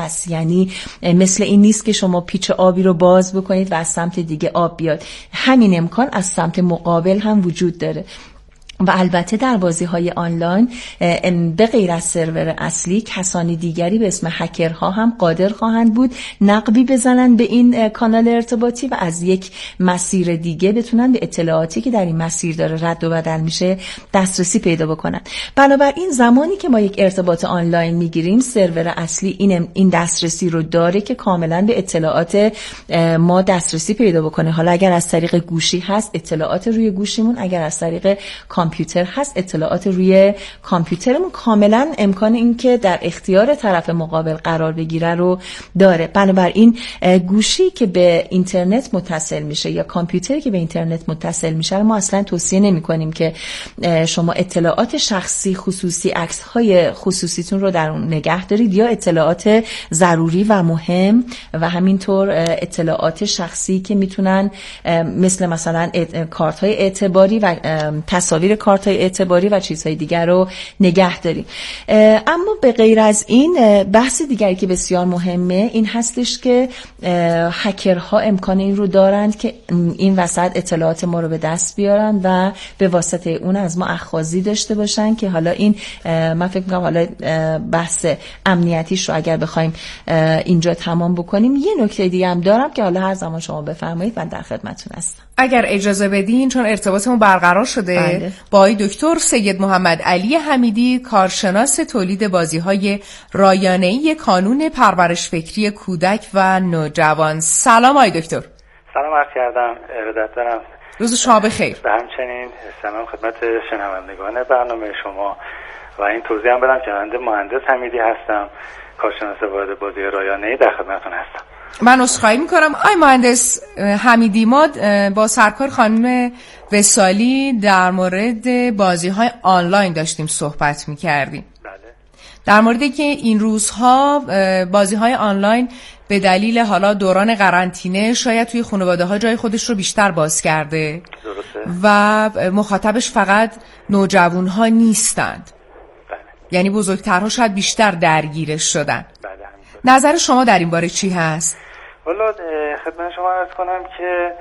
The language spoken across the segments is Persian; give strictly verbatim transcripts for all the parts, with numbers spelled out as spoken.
هست. یعنی مثل این نیست که شما پیچ آبی رو باز بکنید و از سمت دیگه آب بیاد. همین امکان از سمت مقابل هم وجود داره. و البته در بازی‌های آنلاین به غیر از سرور اصلی کسانی دیگری به اسم هکرها هم قادر خواهند بود نقبی بزنن به این کانال ارتباطی و از یک مسیر دیگه بتونن به اطلاعاتی که در این مسیر داره رد و بدل میشه دسترسی پیدا بکنن. بنابراین زمانی که ما یک ارتباط آنلاین میگیریم سرور اصلی این این دسترسی رو داره که کاملا به اطلاعات ما دسترسی پیدا بکنه. حالا اگر از طریق گوشی هست اطلاعات روی گوشیمون، اگر از طریق کامپیوتر هست اطلاعات روی کامپیوترمون، کاملا امکان این که در اختیار طرف مقابل قرار بگیره رو داره. بنابراین گوشی که به اینترنت متصل میشه یا کامپیوتری که به اینترنت متصل میشه ما اصلا توصیه نمی کنیم که شما اطلاعات شخصی خصوصی عکس های خصوصیتون رو در اون نگه دارید یا اطلاعات ضروری و مهم و همینطور اطلاعات شخصی که میتونن مثل مثلا کارت های اعتباری و تصاویر کارت های اعتباری و چیزهای دیگر رو نگه داریم. اما به غیر از این بحث دیگری که بسیار مهمه این هستش که هکرها امکان این رو دارند که این وسط اطلاعات ما رو به دست بیارن و به واسطه اون از ما اخاذی داشته باشن که حالا این من فکر می‌کنم حالا بحث امنیتیش رو اگر بخوایم اینجا تمام بکنیم. یه نکته دیگه هم دارم که حالا هر زمان شما بفرمایید من در خدمتتون هستم. اگر اجازه بدین چون ارتباطمون برقرار شده بله. با آقای دکتر سید محمد علی حمیدی کارشناس تولید بازی‌های رایانه‌ای کانون پرورش فکری کودک و نوجوان. سلام آقای دکتر. سلام عرض کردم، ارادت دارم. روز شما بخیر. و همچنین سلام خدمت شنوندگان برنامه شما و این توضیح هم بدم که من مهندس حمیدی هستم، کارشناس وارد بازی رایانه‌ای در خدمتتون هستم. من عذرخواهی میکنم آقای مهندس حمیدی، ما با سرکار خانم وصالی در مورد بازی‌های آنلاین داشتیم صحبت میکردیم. بله. در موردی که این روزها بازی‌های آنلاین به دلیل حالا دوران قرنطینه شاید توی خانواده‌ها جای خودش رو بیشتر باز کرده. درسته. و مخاطبش فقط نوجوان‌ها نیستند. بله. یعنی بزرگترها شاید بیشتر درگیرش شدن. بله. نظر شما در این باره چی هست؟ والا خدمت شما عرض کنم که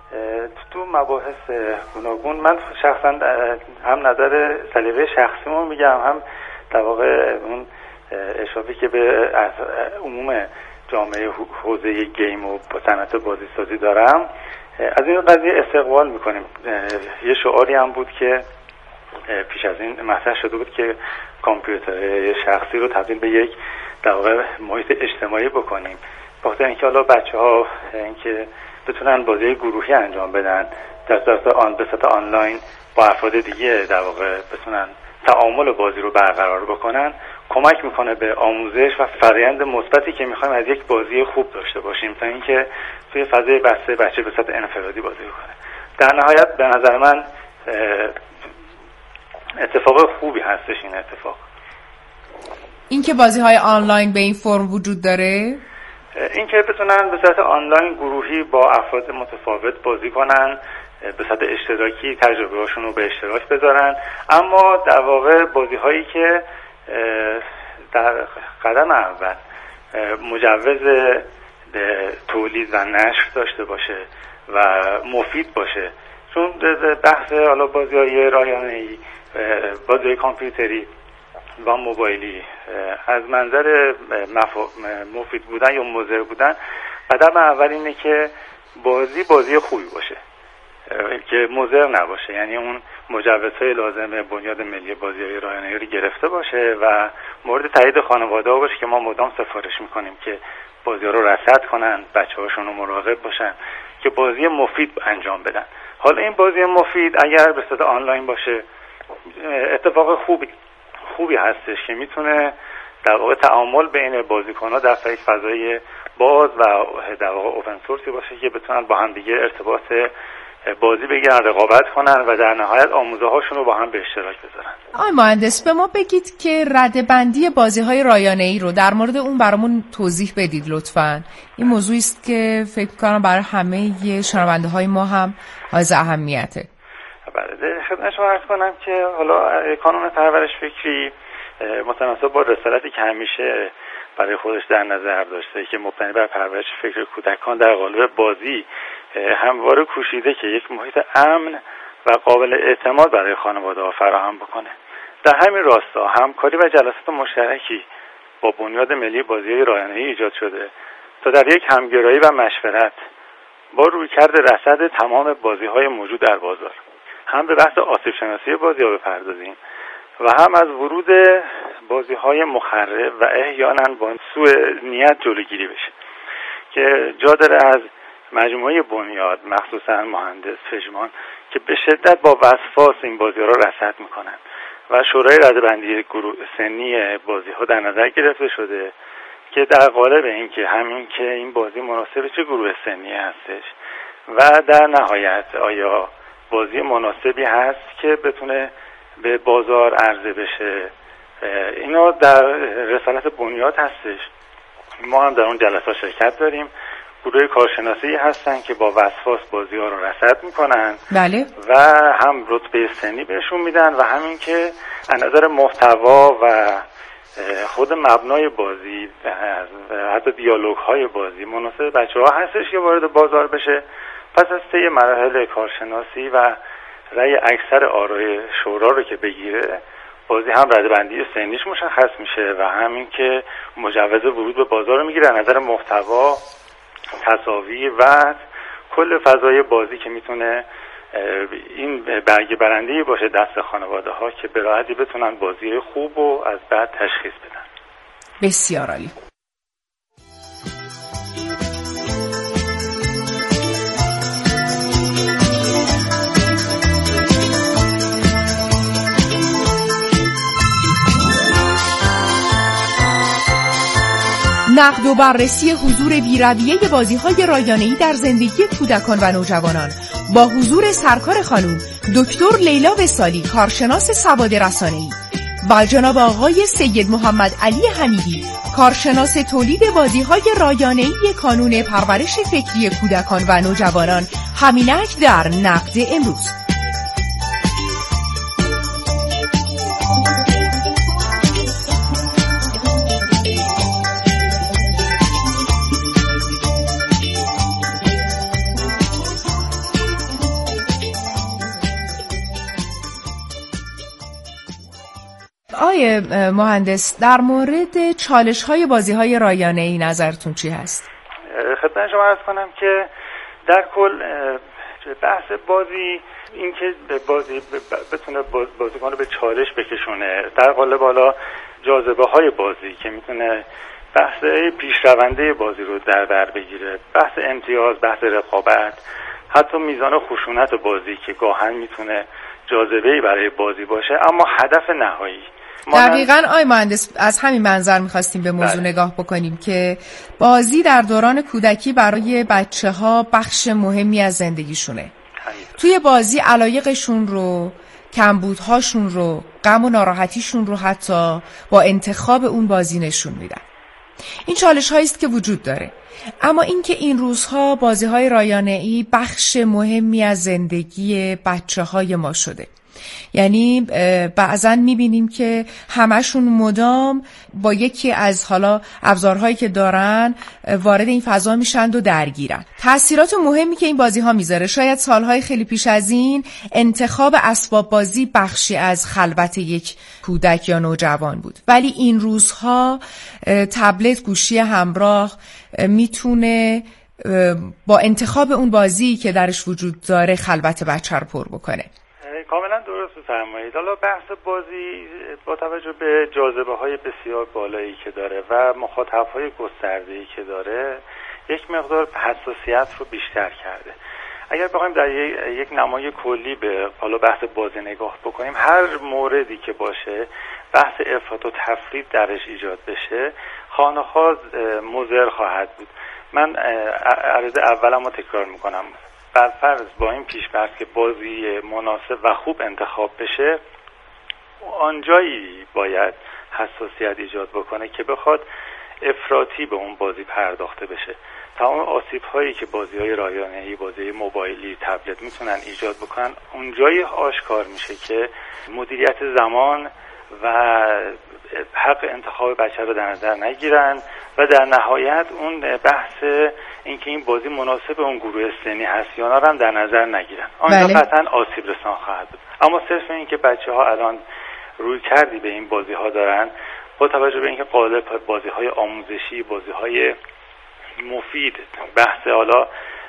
تو مباحث گوناگون من شخصا هم نظر سلیقه شخصیمو میگم، هم در واقع اون اشرافی که به عموم جامعه حوزه گیم و صنعت بازی سازی دارم از این قضیه استقبال میکنیم. یه شعاری هم بود که پیش از این مطرح شده بود که کامپیوتر شخصی رو تبدیل به یک در واقع محیط اجتماعی بکنیم، بخاطر اینکه حالا بچه‌ها اینکه بتونن بازی گروهی انجام بدن در صورت آن به صورت آنلاین با افراد دیگه در واقع بتونن تعامل بازی رو برقرار بکنن، کمک میکنه به آموزش و فرآیند مثبتی که میخوایم از یک بازی خوب داشته باشیم تا اینکه توی فضای بسته بچه به صورت انفرادی بازی بکنه. در نهایت به نظر من اتفاق خوبی هستش این اتفاق. این که بازی‌های آنلاین به این فرم وجود داره، این که بتونن به صورت آنلاین گروهی با افراد متفاوت بازی کنن، به صورت اشتراکی تجربه‌هاشون رو به اشتراک بذارن، اما در واقع بازی‌هایی که در قدم اول مجوز تولید و نشر داشته باشه و مفید باشه، چون بحث حالا بازی‌های رایانه‌ای، بازی‌های کامپیوتری و موبایلی از منظر مفید بودن یا مضر بودن قدم اول اینه که بازی بازی خوبی باشه که مضر نباشه، یعنی اون مجوزهای لازم بنیاد ملی بازی‌های رایانه‌ای رو گرفته باشه و مورد تایید خانواده‌ها باشه که ما مدام سفارش می‌کنیم که بازی‌ها رو رصد کنن، بچه‌هاشون رو مراقب باشن که بازی مفید انجام بدن. حالا این بازی مفید اگر به صورت آنلاین باشه اتفاق خوبی خوبی هستش که میتونه در واقع تعامل بین بازیکن‌ها در یک فضای باز و در واقع اوپن سورسی باشه که بتونن با هم دیگه ارتباط بازی بگیرن، رقابت کنن و در نهایت آموزه هاشون رو با هم به اشتراک بذارن. آقای مهندس به ما بگید که رده‌بندی بازی‌های رایانه‌ای رو در مورد اون برامون توضیح بدید لطفاً. این موضوعی است که فکر کنم برای همه شنونده‌های ما هم حائز اهمیته. بله، خدمت شما عرض کنم که حالا کانون پرورش فکری متناسب با رسالتی که همیشه برای خودش در نظر داشته که مبتنی بر پرورش فکر کودکان در قالب بازی همواره کوشیده که یک محیط امن و قابل اعتماد برای خانواده‌ها فراهم بکنه. در همین راستا همکاری و جلسات مشترکی با بنیاد ملی بازی‌های رایانه‌ای ایجاد شده تا در یک همگرایی و مشورت با رویکرد رصد تمام بازی‌های موجود در بازار هم به بحث آسیب شناسی بازی‌ها بپردازیم و هم از ورود بازی‌های مخرب و احیانا با سوء نیت جلوگیری بشه که جا داره از مجموعه بنیاد مخصوصا مهندس پژمان که به شدت با وسواس این بازی‌ها را رصد می‌کنند و شورای رده‌بندی گروه سنی بازی‌ها در نظر گرفته شده که در قالب اینکه همین که این بازی مناسب چه گروه سنی هستش و در نهایت آیا بازی مناسبی هست که بتونه به بازار عرضه بشه، اینا در رسالت بنیاد هستش. ما هم در اون جلسات شرکت داریم. گروه کارشناسی هستن که با وسواس بازی ها رو رصد میکنن بله. و هم رتبه سنی بهشون میدن و همین که از نظر محتوا و خود مبنای بازی حتی دیالوگ های بازی مناسب بچه ها هستش که وارد بازار بشه. پس از طی مراحل کارشناسی و رأی اکثر آرای شورا رو که بگیره، بازی هم رده‌بندی سنیش مشخص میشه و همین که مجوز ورود به بازار رو میگیره. از نظر محتوا، تصاویر و کل فضای بازی که میتونه این برگه برنده‌ای باشه دست خانواده ها که به راحتی بتونن بازی خوب و از بعد تشخیص بدن. بسیار عالی. نقد و بررسی حضور بی‌رویه بازی‌های رایانه‌ای در زندگی کودکان و نوجوانان با حضور سرکار خانم دکتر لیلا وصالی، کارشناس سواد رسانه‌ای، و جناب آقای سید محمد علی حمیدی، کارشناس تولید بازی‌های رایانه‌ای کانون پرورش فکری کودکان و نوجوانان، همینک در نقد امروز. آقای مهندس، در مورد چالش‌های بازی‌های رایانه‌ای نظرتون چی هست؟ خدمت شما عرض کنم که در کل بحث بازی این که بازی بتونه بازیکن رو به چالش بکشونه، در قالب بالا جاذبه‌های بازی که میتونه بحث پیشرونده بازی رو در بر بگیره، بحث امتیاز، بحث رقابت، حتی میزان خشونت بازی که گاهن میتونه جاذبه‌ای برای بازی باشه، اما هدف نهایی دقیقاً آی مهندس از همین منظر می‌خواستیم به موضوع بله. نگاه بکنیم که بازی در دوران کودکی برای بچه‌ها بخش مهمی از زندگیشونه. حقیقت. توی بازی علایقشون رو، کمبودهاشون رو، غم و ناراحتیشون رو حتی با انتخاب اون بازی نشون میدن. این چالش‌هایی است که وجود داره. اما اینکه این روزها بازی‌های رایانه‌ای بخش مهمی از زندگی بچه‌های ما شده. یعنی بعضن میبینیم که همشون مدام با یکی از حالا ابزارهایی که دارن وارد این فضا میشن و درگیرن. تأثیرات مهمی که این بازی ها میذاره، شاید سالهای خیلی پیش از این انتخاب اسباب بازی بخشی از خلوت یک کودک یا نوجوان بود، ولی این روزها تبلت، گوشی همراه میتونه با انتخاب اون بازی که درش وجود داره خلوت بچه رو پر بکنه. کاملا درست فرمایید. حالا بحث بازی با توجه به جاذبه‌های بسیار بالایی که داره و مخاطب‌های گسترده‌ای که داره، یک مقدار حساسیت رو بیشتر کرده. اگر بخوایم در یک نمای کلی به حالا بحث بازی نگاه بکنیم، هر موردی که باشه بحث افراط و تفرید درش ایجاد بشه، خانه‌خواه مضر خواهد بود. من عرض اولم رو تکرار میکنم. بر فرض با این پیش‌فرض که بازی مناسب و خوب انتخاب بشه، آنجایی باید حساسیت ایجاد بکنه که بخواد افراطی به اون بازی پرداخته بشه. تمام آسیب‌هایی که بازی‌های رایانه‌ای، بازی موبایلی، تبلت میتونن ایجاد بکنن، اونجایی آشکار میشه که مدیریت زمان و حق انتخاب بچه رو در نظر نگیرن و در نهایت اون بحث اینکه این بازی مناسب اون گروه سنی هست یا نه هم در نظر نگیرن. آنجا قطعا آسیب رسان خواهد بود. اما صرف این که بچه ها الان روی کردی به این بازی ها دارن، با توجه به اینکه قالب بازی های آموزشی، بازی های مفید، بحث حالا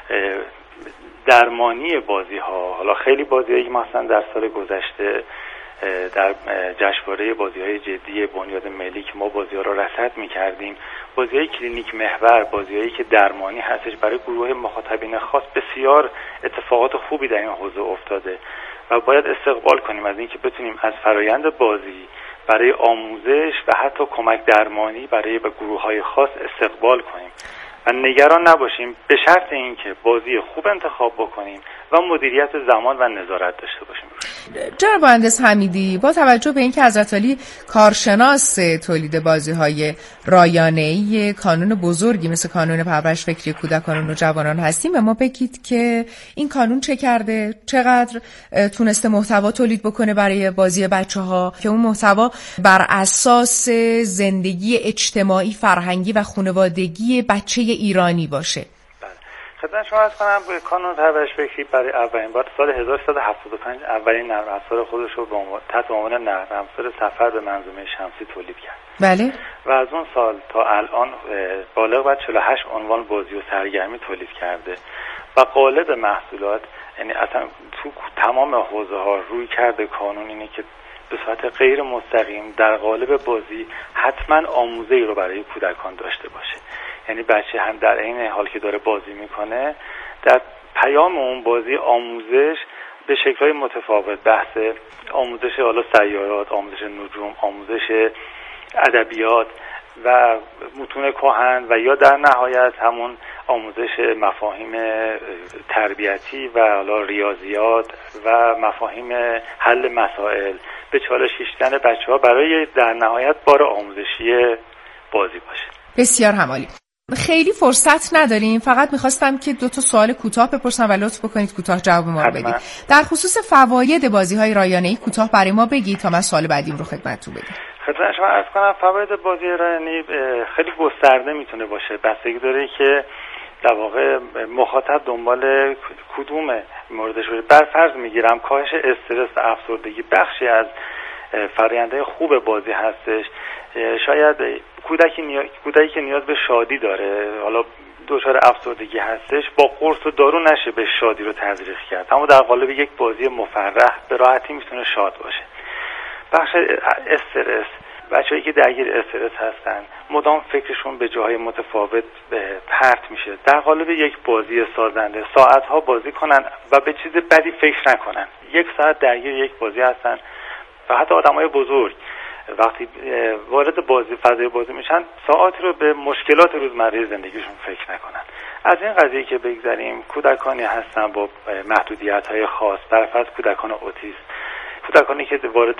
درمانی بازی ها، حالا خیلی بازی هایی که مثلا در سال گذشته در جشنواره بازی‌های جدی بنیاد ملی که ما بازی‌ها رو رصد می‌کردیم، بازی‌های کلینیک محور، بازی‌هایی که درمانی هستش، برای گروه مخاطبین خاص بسیار اتفاقات خوبی در این حوزه افتاده و باید استقبال کنیم از اینکه بتونیم از فرایند بازی برای آموزش و حتی کمک درمانی برای به گروه‌های خاص استقبال کنیم و نگران نباشیم، به شرط اینکه بازی خوب انتخاب بکنیم و مدیریت زمان و نظارت داشته باشیم. جناب مهندس حمیدی، با توجه به اینکه حضرت عالی کارشناس تولید بازی‌های رایانه‌ای کانون بزرگی مثل کانون پرورش فکری کودکان و نوجوانان هستیم، ما بگید که این کانون چه کرده، چقدر تونسته محتوا تولید بکنه برای بازی بچه‌ها که اون محتوا بر اساس زندگی اجتماعی، فرهنگی و خانوادگی بچه ایرانی باشه. خدمت شما عرض کنم کانون پرورش فکری برای اولین بار سال هزار و سیصد و هفتاد و پنج اولین نرم افزار خودش رو به عنوان تحت عنوان نرم افزار سفر به منظومه شمسی تولید کرد. بله. و از اون سال تا الان بالغ بر چهل و هشت عنوان بازی و سرگرمی تولید کرده و قالب محصولات، یعنی اصلا تو تمام حوزه ها روی کرده کانون اینه که به صورت غیر مستقیم در قالب بازی حتما آموزه‌ای رو برای کودکان داشته باشه. یعنی بچه هم در این حال که داره بازی میکنه، در پیام اون بازی آموزش به شکل‌های متفاوت، بحث آموزش حالا سیارات، آموزش نجوم، آموزش ادبیات و متون کهن و یا در نهایت همون آموزش مفاهیم تربیتی و حالا ریاضیات و مفاهیم حل مسائل به چالش کشیدن بچه‌ها برای در نهایت بار آموزشی بازی باشه. بسیار همالی. خیلی فرصت نداریم، فقط میخواستم که دو تا سوال کوتاه بپرسم و لطف بکنید کوتاه جواب ما رو بدید. در خصوص فواید بازی‌های رایانه‌ای کوتاه برای ما بگید تا من سوال بعدیم رو خدمتتون بگم. خدمت شما عرض کنم فواید بازی رایانه‌ای خیلی گسترده میتونه باشه، بستگی داره که در واقع مخاطب دنبال کدوم موردش باشه. بر فرض میگیرم کاهش استرس و افسردگی بخشی از فرآیندهای خوب بازی هستش. شاید کودکی نیاز کودکی که نیاز به شادی داره، حالا دچار افسردگی هستش، با قرص و دارو نشه به شادی رو تزریق کرد، اما در قالب یک بازی مفرح به راحتی میتونه شاد باشه. بخش استرس، بچه‌هایی که درگیر استرس هستن مدام فکرشون به جاهای متفاوت پرت میشه، در قالب یک بازی سازنده ساعت‌ها بازی کنن و به چیز بدی فکر نکنن. یک ساعت درگیر یک بازی هستن و حتی آدمای بزرگ وقتی وارد بازی فضای بازی میشن ساعاتی رو به مشکلات روزمره زندگیشون فکر نکنن. از این قضیه که بگذاریم، کودکانی هستن با محدودیت‌های خاص، در فرض کودکان اوتیسم، کودکانی که وارد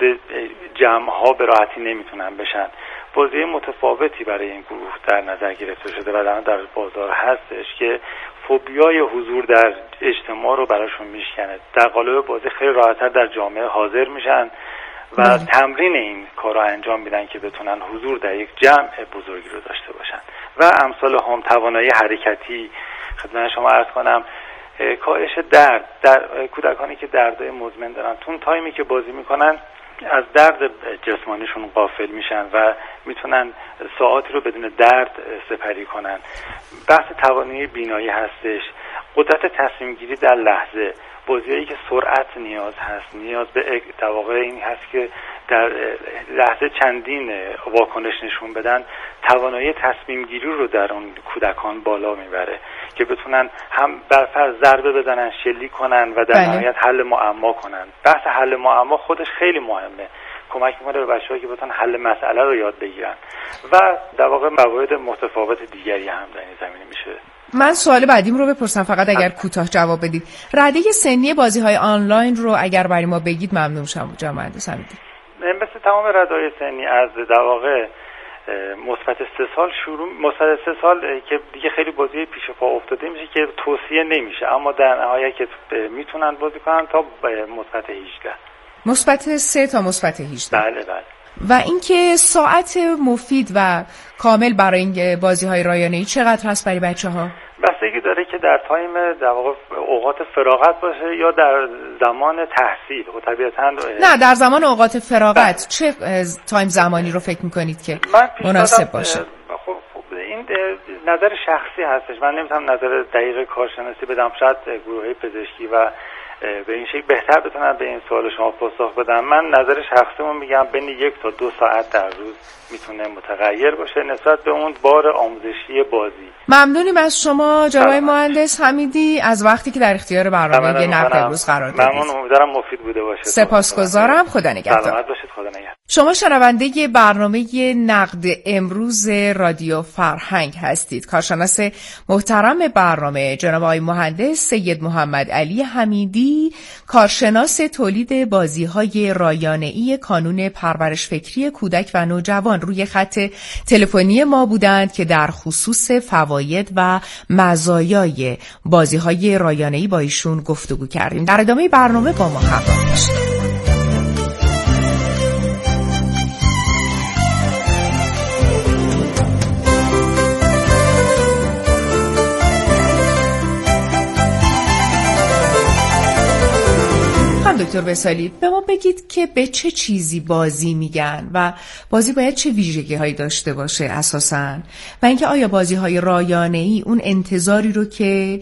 جمع‌ها به راحتی نمیتونن بشن، بازی متفاوتی برای این گروه در نظر گرفته شده و الان در بازار هستش که فوبیای حضور در اجتماع رو براشون میشکنه. در قالب بازی خیلی راحت‌تر در جامعه حاضر میشن و مم. تمرین این کار رو انجام میدن که بتونن حضور در یک جمع بزرگی رو داشته باشن و امثال هم توانایی حرکتی. خدمت شما عرض کنم کاهش درد در کودکانی که دردهای مزمن دارن، تون تایمی که بازی میکنن از درد جسمانیشون غافل میشن و میتونن ساعاتی رو بدون درد سپری کنن. بحث توانایی بینایی هستش، قدرت تصمیم گیری در لحظه، بازیایی که سرعت نیاز هست، نیاز به در واقع این هست که در لحظه چندین واکنش نشون بدن، توانایی تصمیم گیری رو در اون کودکان بالا میبره که بتونن هم بر فرض ضربه بزنن، شلیک کنن و در نهایت حل معما کنن. بحث حل معما خودش خیلی مهمه، کمک میکنه به بچه‌ها که بتونن حل مسئله رو یاد بگیرن و در واقع موارد متفاوت دیگری هم در این زمینه میشه. من سوال بعدیم رو بپرسم، فقط اگر کوتاه جواب بدید. رده سنی بازی‌های آنلاین رو اگر برای ما بگید ممنون میشم جناب مهندس حمیدی. مثل تمام رده‌های سنی از در واقع مثبت سه سال شروع، مثبت سه سال که دیگه خیلی بازی پیش پا افتاده میشه که توصیه نمیشه، اما در نهایت که میتونن بازی کنن تا مثبت هجده. مثبت سه تا مثبت هجده. بله بله. و اینکه ساعت مفید و کامل برای این بازی‌های رایانه‌ای چقدر هست برای بچه‌ها؟ بستگی داره که در تایم در واقع اوقات فراغت باشه یا در زمان تحصیل. خب طبیعتاً نه، در زمان اوقات فراغت چه تایم زمانی رو فکر می‌کنید که مناسب باشه؟ خب این نظر شخصی هستش، من نمیتونم نظر دقیق کارشناسی بدم. شاید گروه‌های پزشکی و به این شکل بهتر بتونم به این سوال شما پاسخ بدم. من نظر شخصیمو میگم بین یک تا دو ساعت در روز میتونه متغیر باشه نسبت به اون بار آموزشی بازی. ممنونیم از شما جناب مهندس حمیدی از وقتی که در اختیار برنامه نقد امروز قرار دادید. ممنون، امیدوارم مفید بوده باشه. سپاسگزارم. خدا نگهدار. سلامت باشید. خدا نگهدار. شما شنونده برنامه نقد امروز رادیو فرهنگ هستید. کارشناس محترم برنامه جناب آقای مهندس سید محمد علی حمیدی، کارشناس تولید بازی‌های رایانه‌ای کانون پرورش فکری کودک و نوجوان، روی خط تلفنی ما بودند که در خصوص فواید و مزایای بازی‌های رایانه‌ای با ایشون گفتگو کردیم. در ادامه برنامه با ما همراه باشید. دکتر بسالی، به ما بگید که به چه چیزی بازی میگن و بازی باید چه ویژگی هایی داشته باشه اساساً، و اینکه آیا بازی های رایانه ای اون انتظاری رو که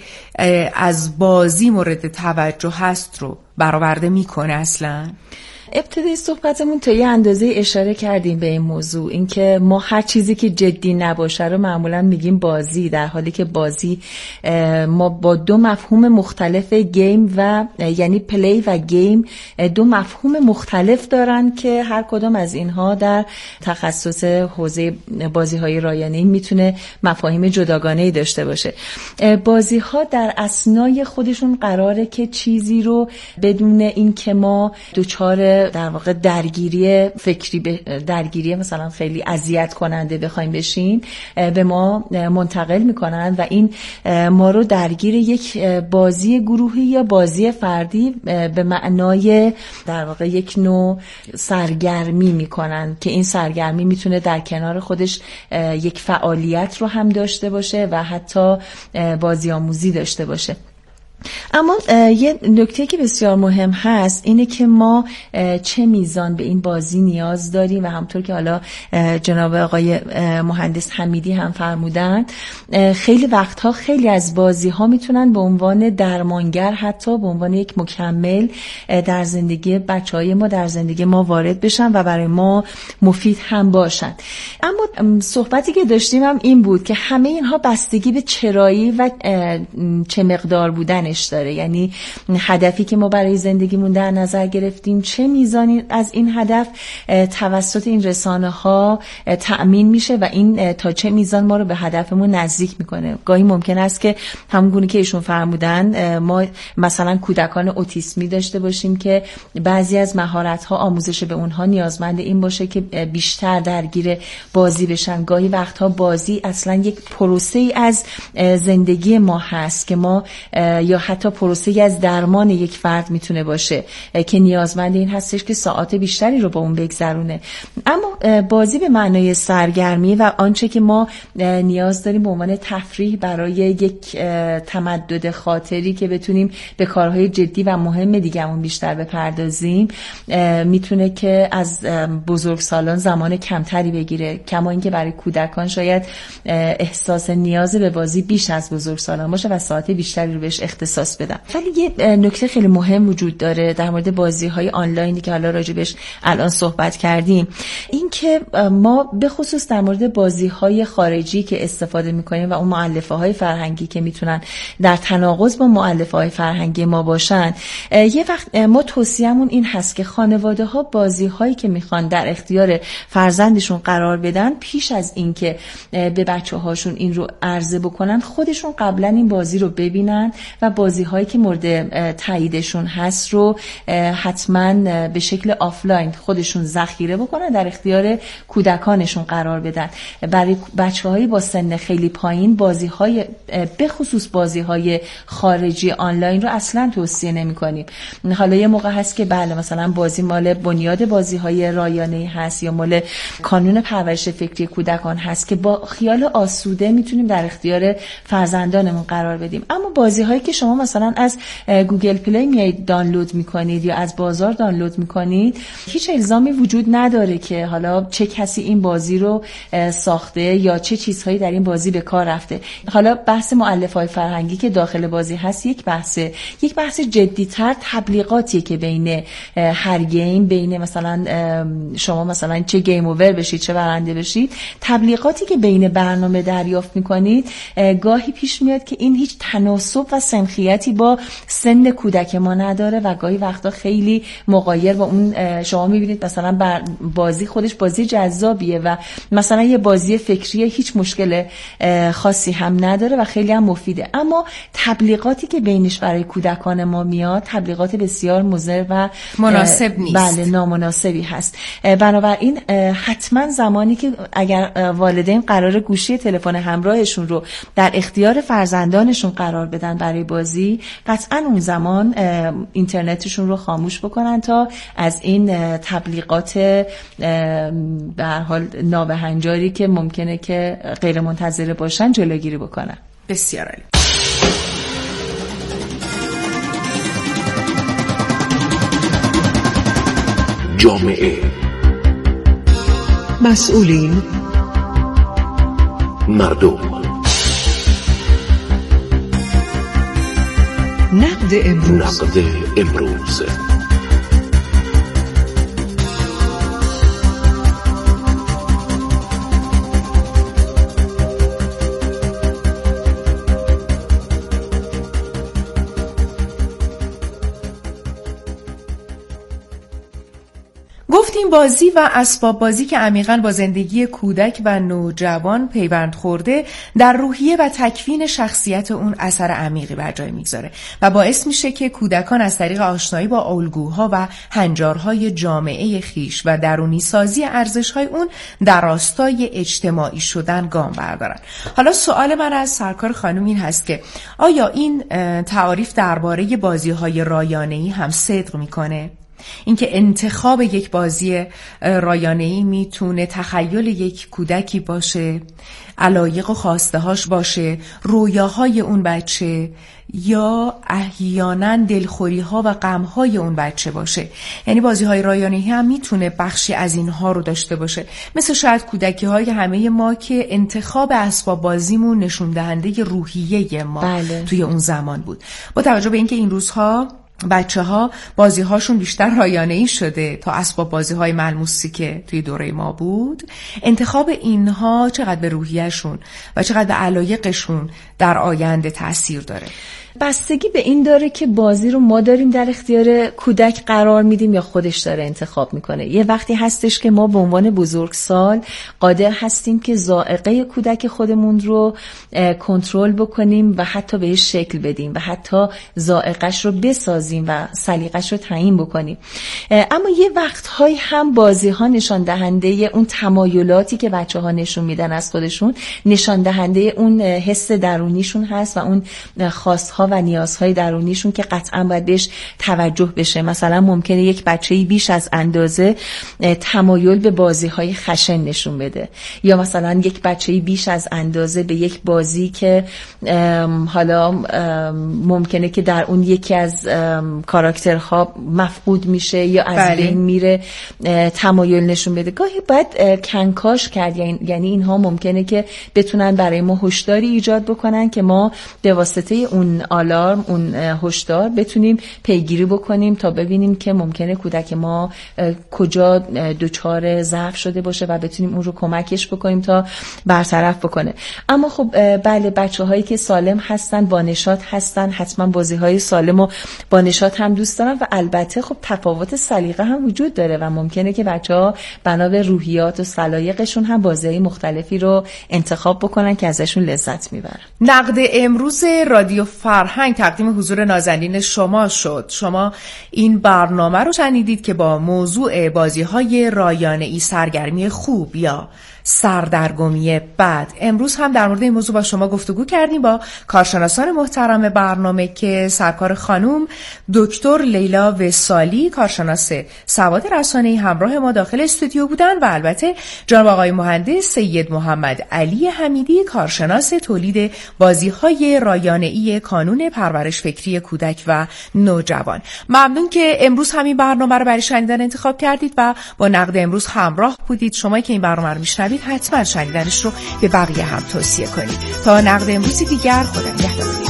از بازی مورد توجه هست رو برآورده میکنه اصلاً؟ ابتدای صحبتمون تا یه اندازه اشاره کردیم به این موضوع، اینکه ما هر چیزی که جدی نباشه رو معمولا میگیم بازی، در حالی که بازی ما با دو مفهوم مختلف گیم و یعنی پلی و گیم دو مفهوم مختلف دارن که هر کدام از اینها در تخصص حوزه بازی‌های رایانه‌ای میتونه مفاهیم جداگانه‌ای داشته باشه. بازی‌ها در اثنای خودشون قراره که چیزی رو بدون اینکه ما دوچار در واقع درگیری فکری درگیری مثلا خیلی اذیت کننده بخوایم بشیم به ما منتقل میکنن و این ما رو درگیر یک بازی گروهی یا بازی فردی به معنای در واقع یک نوع سرگرمی میکنن که این سرگرمی میتونه در کنار خودش یک فعالیت رو هم داشته باشه و حتی بازی آموزی داشته باشه. اما یه نکته که بسیار مهم هست اینه که ما چه میزان به این بازی نیاز داریم و همطور که حالا جناب آقای مهندس حمیدی هم فرمودن، خیلی وقتها خیلی از بازی ها میتونن به عنوان درمانگر، حتی به عنوان یک مکمل در زندگی بچهای ما، در زندگی ما وارد بشن و برای ما مفید هم باشن. اما صحبتی که داشتیم هم این بود که همه اینها بستگی به چرایی و چه مقدار بودن داره، یعنی هدفی که ما برای زندگیمون در نظر گرفتیم چه میزانی از این هدف توسط این رسانه ها تأمین میشه و این تا چه میزان ما رو به هدفمون نزدیک میکنه. گاهی ممکن است که همونگونه که ایشون فرمودن ما مثلا کودکان اوتیسمی داشته باشیم که بعضی از مهارت ها آموزش به اونها نیازمند این باشه که بیشتر درگیر بازی بشن. گاهی وقتها بازی اصلا یک پروسه ای از زندگی ما هست که ما یا حتی پروسه‌ای از درمان یک فرد میتونه باشه که نیازمند این هستش که ساعات بیشتری رو با اون بگذرونه. اما بازی به معنای سرگرمی و آنچه که ما نیاز داریم به عنوان تفریح برای یک تمدد خاطری که بتونیم به کارهای جدی و مهم دیگه‌مون بیشتر بپردازیم، میتونه که از بزرگسالان زمان کمتری بگیره، کما اینکه برای کودکان شاید احساس نیاز به بازی بیش از بزرگسالان باشه و ساعت بیشتری رو بهش اختصاص بدن. ولی یه نکته خیلی مهم وجود داره در مورد بازی‌های آنلاینی که حالا راجبش الان صحبت کردیم، این که ما به خصوص در مورد بازی‌های خارجی که استفاده می‌کنیم و اون مؤلفه‌های فرهنگی که میتونن در تناقض با مؤلفه‌های فرهنگی ما باشن، یه وقت ما توصیه‌مون این هست که خانواده‌ها بازی‌هایی که میخوان در اختیار فرزندشون قرار بدن، پیش از اینکه به بچه‌هاشون این رو عرضه بکنن، خودشون قبلا این بازی رو ببینن و بازی هایی که مورد تاییدشون هست رو حتما به شکل آفلاین خودشون ذخیره بکنن، در اختیار کودکانشون قرار بدن. برای بچه‌های با سن خیلی پایین بازی های به خصوص بازی های خارجی آنلاین رو اصلا توصیه نمی‌کنیم. حالا یه موقع هست که بله مثلا بازی مال بنیاد بازی های رایانه‌ای هست یا مال کانون پرورش فکری کودکان هست که با خیال آسوده میتونیم در اختیار فرزندانمون قرار بدیم. اما بازی هایی که شما مثلا از گوگل پلی میایید دانلود میکنید یا از بازار دانلود میکنید، هیچ الزامی وجود نداره که حالا چه کسی این بازی رو ساخته یا چه چیزهایی در این بازی به کار رفته. حالا بحث مؤلفه‌های فرهنگی که داخل بازی هست یک بحثه، یک بحث جدی‌تر تبلیغاتیه که بین هر گیم، بین مثلا شما مثلا چه گیم اوور بشید چه برنده بشید، تبلیغاتی که بین برنامه دریافت میکنید گاهی پیش میاد که این هیچ تناسب و سنخیتی با سن کودک ما نداره و گاهی وقتا خیلی مغایر با اون. شما میبینید مثلا بازی خودش بازی جذابیه و مثلا یه بازی فکریه، هیچ مشکل خاصی هم نداره و خیلی هم مفیده، اما تبلیغاتی که بینش برای کودکان ما میاد تبلیغات بسیار مضر و مناسب نیست. بله نامناسبی هست. بنابراین حتما زمانی که اگر والدین قرار گوشی تلفن همراهشون رو در اختیار فرزندانشون قرار بدن برای بازی، قطعا اون زمان اینترنتشون رو خاموش بکنن تا از این تبلیغات به هر حال نابهنجاری که ممکنه که غیر منتظره باشن جلوگیری بکنن. بسیار عالی. جامعه، مسئولین، مردم، نقد امروز. نقد امروز گفتیم بازی و اسباب بازی که عمیقاً با زندگی کودک و نوجوان پیوند خورده، در روحیه و تکوین شخصیت اون اثر عمیقی بر جای میگذاره و باعث میشه که کودکان از طریق آشنایی با الگوها و هنجارهای جامعه خیش و درونی سازی ارزش‌های اون در راستای اجتماعی شدن گام بردارن. حالا سوال من از سرکار خانم این هست که آیا این تعاریف درباره بازی‌های رایانه‌ای هم صدق میکنه؟ اینکه انتخاب یک بازی رایانه‌ای میتونه تخیل یک کودکی باشه، علایق و خواسته‌هاش باشه، رویاهای اون بچه، یا احیانا دلخوری‌ها و غم‌های اون بچه باشه. یعنی بازی‌های رایانه‌ای هم میتونه بخشی از اینها رو داشته باشه، مثل شاید کودکی‌های همه ما که انتخاب اسباب بازیمون نشون دهنده روحیه ما بله. توی اون زمان بود. با توجه به اینکه این روزها بچه ها بازی هاشون بیشتر رایانه‌ای شده تا اسباب بازی های ملموسی که توی دوره ما بود، انتخاب اینها چقدر به روحیه‌شون و چقدر به علایقشون در آینده تأثیر داره؟ بستگی به این داره که بازی رو ما داریم در اختیار کودک قرار میدیم یا خودش داره انتخاب میکنه. یه وقتی هستش که ما به عنوان بزرگسال قادر هستیم که ذائقه کودک خودمون رو کنترل بکنیم و حتی بهش شکل بدیم و حتی ذائقه‌اش رو بسازیم و سلیقه‌اش رو تعیین بکنیم. اما یه وقت‌هایی هم بازی‌ها نشان دهنده اون تمایلاتی که بچه‌ها نشون میدن از خودشون، نشان دهنده اون حس درونیشون هست و اون خواست‌ها و نیازهای درونیشون که قطعا باید بهش توجه بشه. مثلا ممکنه یک بچه‌ای بیش از اندازه تمایل به بازی‌های خشن نشون بده، یا مثلا یک بچه‌ای بیش از اندازه به یک بازی که حالا ممکنه که در اون یکی از کاراکترها مفقود میشه یا از بله. بین میره تمایل نشون بده. گاهی باید کنکاش کرد، یعنی اینها ممکنه که بتونن برای ما هشداری ایجاد بکنن که ما به واسطه اون آلارم، اون هشدار بتونیم پیگیری بکنیم تا ببینیم که ممکنه کودک ما کجا دچار ضعف شده باشه و بتونیم اون رو کمکش بکنیم تا برطرف بکنه. اما خب بله، بچه‌هایی که سالم هستن، با نشاط هستن، حتما بازی‌های سالم و با نشاط هم دوست دارن و البته خب تفاوت سلیقه هم وجود داره و ممکنه که بچه‌ها بنا به روحیات و سلایقشون هم بازی‌های مختلفی رو انتخاب بکنن که ازشون لذت میبرن. نقد امروز رادیو فردا فرهنگ تقدیم حضور نازنین شما شد. شما این برنامه رو شنیدید که با موضوع بازی‌های رایانه‌ای سرگرمی خوب یا سردرگمی بد. امروز هم در مورد این موضوع با شما گفتگو کردیم با کارشناسان محترم برنامه که سرکار خانم دکتر لیلا وصالی، کارشناس سواد رسانه‌ای، همراه ما داخل استودیو بودن و البته جناب آقای مهندس سید محمد علی حمیدی، کارشناس تولید بازی‌های رایانه‌ای کانون پرورش فکری کودک و نوجوان. ممنون که امروز همین برنامه رو برای شنیدن انتخاب کردید و با نقد امروز همراه بودید. شما که این برنامه رو میشنوید حتما شنیدنش رو به بقیه هم توصیه کنید. تا نقد امروزی دیگر، خدا نگهدار.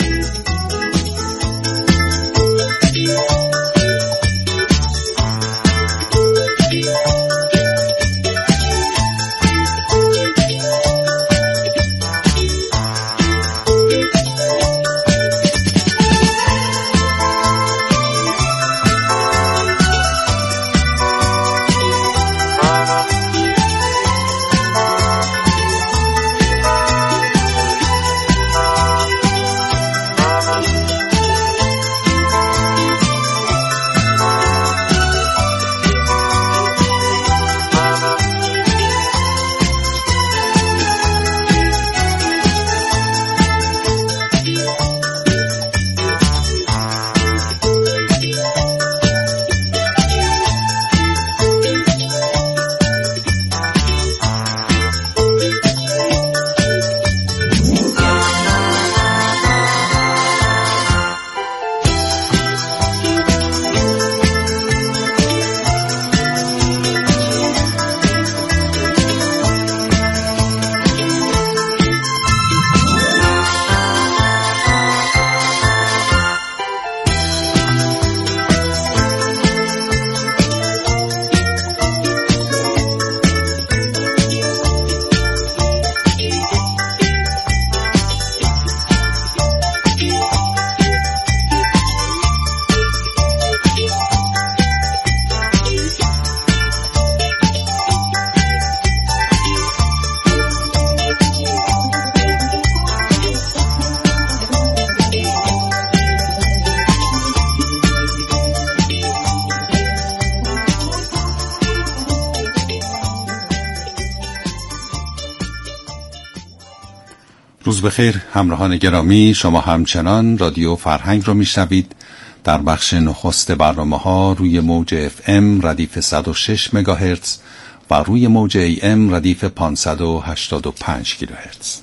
روز بخیر همراهان گرامی، شما همچنان رادیو فرهنگ رو میشنوید در بخش نخست برنامه ها روی موج اف ام ردیف صد و شش مگاهرتز و روی موج ای ام ردیف پانصد و هشتاد و پنج کیلوهرتز.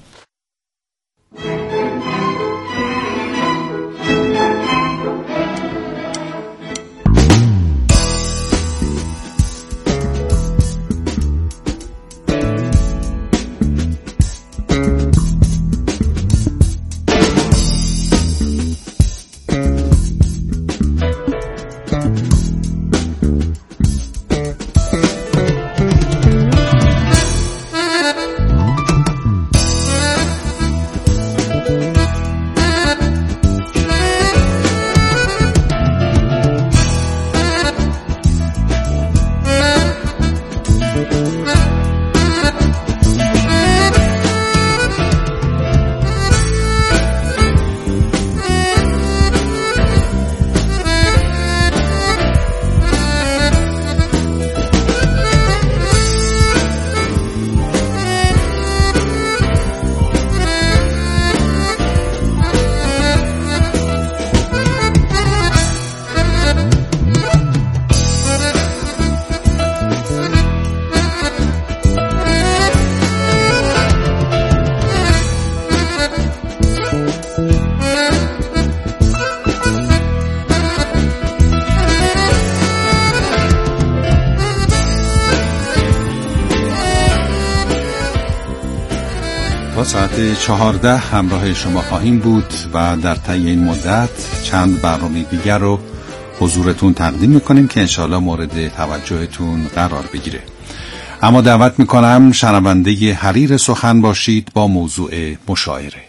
ساعت چهارده همراه شما خواهیم بود و در طی این مدت چند برنامه دیگر رو حضورتون تقدیم میکنیم که انشاءالله مورد توجهتون قرار بگیره. اما دعوت میکنم شنونده حریر سخن باشید با موضوع مشاعره.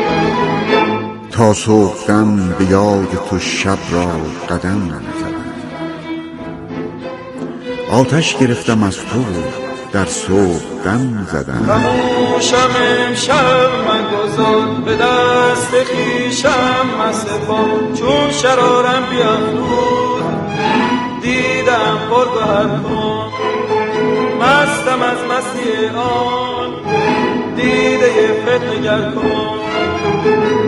تا صبحدم به یاد تو شب را قدم نمی‌زنم، آتش گرفتم از تو در صبح دم زدم. خموشم امشب من گذار به دست خویشم مسبا، چون شرارم بیافروز دیدم پرگوهر کن. مستم از مستی آن دیده فتنه گر کن.